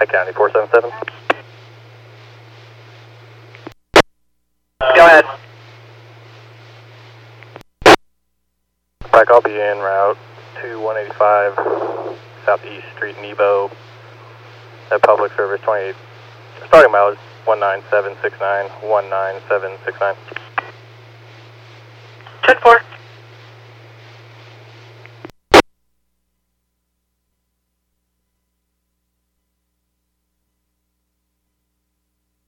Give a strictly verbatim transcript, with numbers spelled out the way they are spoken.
County four seven seven. Go ahead. Mike, I'll be en route to one eighty-five Southeast Street, Nebo. At public service twenty-eight. Starting mileage one nine seven six nine, one nine seven six nine. ten four.